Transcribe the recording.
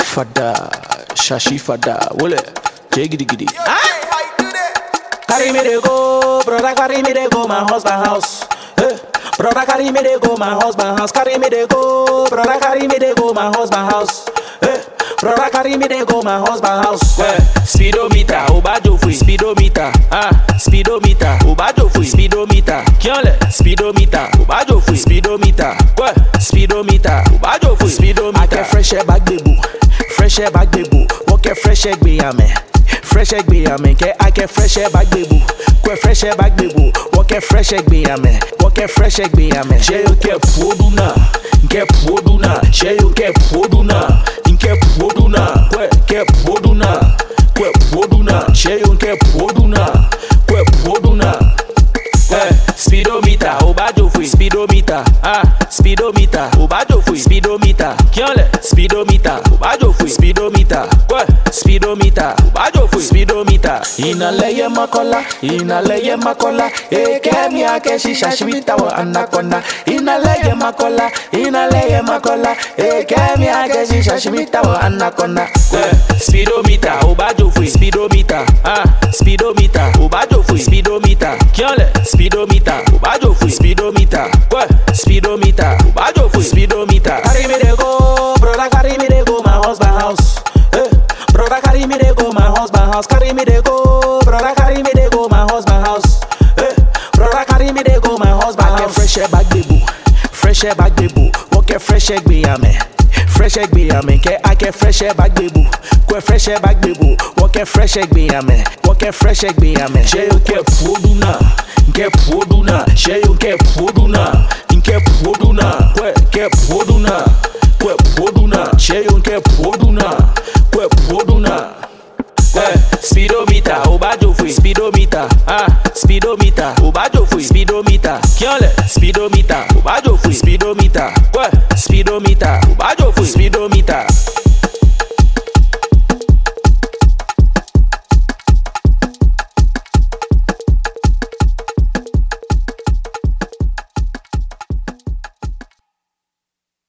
Fada, shashi fada, wole, jiggy giddy. Carry me they go, brother, carry me they go, my husband house. Brother, carry me they go, my husband house. Carry me they go, brother, carry me they go, my husband house. Brother, carry me they go, my husband house. Speedometer, obajo free. Speedometer, speedometer, obajo free. Speedometer, kiole. Speedometer, obajo free. Speedometer, speedometer, obajo free. Speedometer. I get fresh air back baby, fresh air back baby. Walk a fresh egg be a man. Fresh egg be a man, I get fresh air back baby. Go fresh air back baby. Walk a fresh egg be a man. Walk a fresh egg be a man. Share you get poduna, get poduna. Share you get poduna, get poduna. Get poduna, get poduna. Share you get poduna, get poduna. Speedometer, obajo free. Speedometer, speedometer, obajo free. Speedometer, kiole. Speedometer, obajo free. Speedometer, speedometer, obajo free. Speedometer. Inaleye makola, kemi ake shisha shibita wa anaconda. Inaleye makola, kemi ake shisha shibita wa anaconda. Speedometer, obajo free. Speedometer, speedometer, obajo free. Speedometer, kiole. Speedometer, obajo free. Speedometer, speedometer, obajo free. Speedometer. Carry me they go, brother, carry me they go, my husband house. Brother, carry me they go, my husband house. Carry me they go, brother, carry me they go, my husband house. Brother, carry me they go, my husband house. I get fresh air back baby, fresh air back baby. Walk a fresh egg be a man. Fresh egg be a man, I get fresh air back baby. Go fresh air back baby. Walk a fresh egg be a man. Walk a fresh egg be a man. Share you get poduna, get poduna. Share you get poduna, get poduna. Get poduna, get poduna. Share you get poduna, get poduna. Speedometer, obajo free. Speedometer, speedometer, obajo free. Speedometer, kiole. Speedometer, obajo free. Speedometer, speedometer, obajo free. Speedometer.